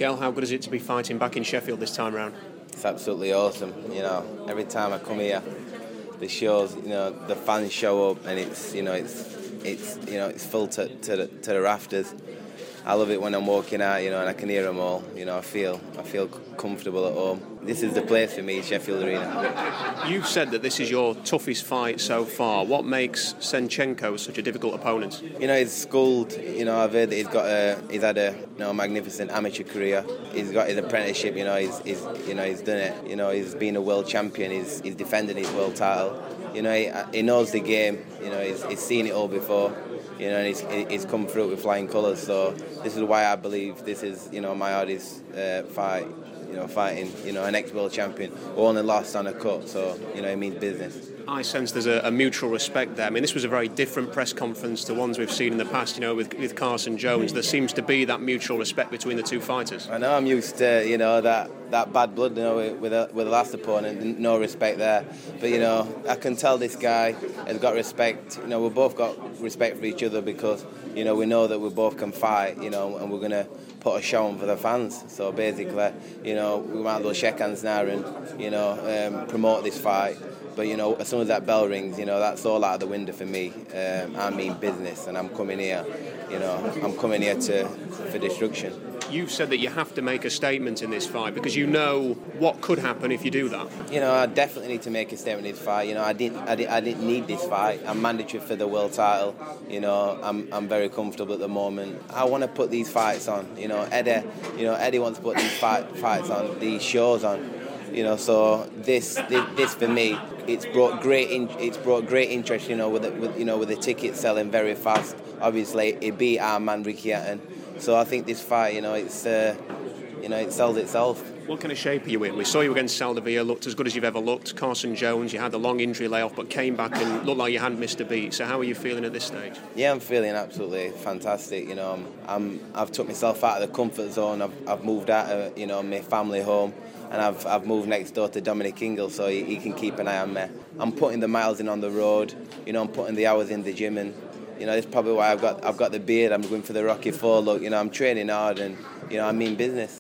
Miguel, how good is it to be fighting back in Sheffield this time round? It's absolutely awesome. Every time I come here, the shows, the fans show up, and it's full to the rafters. I love it when I'm walking out, and I can hear them all. I feel comfortable at home. This is the place for me, Sheffield Arena. You've said that this is your toughest fight so far. What makes Senchenko such a difficult opponent? He's schooled. I've heard that he's had a magnificent amateur career. He's got his apprenticeship. He's done it. He's been a world champion. He's defended his world title. He knows the game. He's seen it all before. And he's come through with flying colours. So this is why I believe this is, my hardest fight. Fighting, an ex-world champion who only lost on a cut. So, it means business. I sense there's a mutual respect there. I mean, this was a very different press conference to ones we've seen in the past, with Carson Jones. There seems to be that mutual respect between the two fighters. I know I'm used to, that bad blood, with the last opponent, no respect there. But, I can tell this guy has got respect. We've both got respect for each other because, we know that we both can fight, and we're going to put a show on for the fans. So basically, we might as well shake hands now and, promote this fight. But, as soon as that bell rings, that's all out of the window for me. I mean business, and I'm coming here, for destruction. You've said that you have to make a statement in this fight because you know what could happen if you do that. I definitely need to make a statement in this fight. I didn't need this fight. I'm mandatory for the world title. I'm very comfortable at the moment. I want to put these fights on. Eddie wants to put these fights on, these shows on. So this for me, it's brought great interest. With the tickets selling very fast. Obviously, it beat our man Ricky Hatton. So I think this fight, it sells itself. What kind of shape are you in? We saw you against Saldivia, looked as good as you've ever looked. Carson Jones, you had the long injury layoff, but came back and looked like you hadn't missed a beat. So how are you feeling at this stage? Yeah, I'm feeling absolutely fantastic. I've took myself out of the comfort zone. I've moved out of my family home, and I've moved next door to Dominic Ingle, so he can keep an eye on me. I'm putting the miles in on the road. I'm putting the hours in the gym, and that's probably why I've got the beard. I'm going for the Rocky IV look. I'm training hard, and I mean business.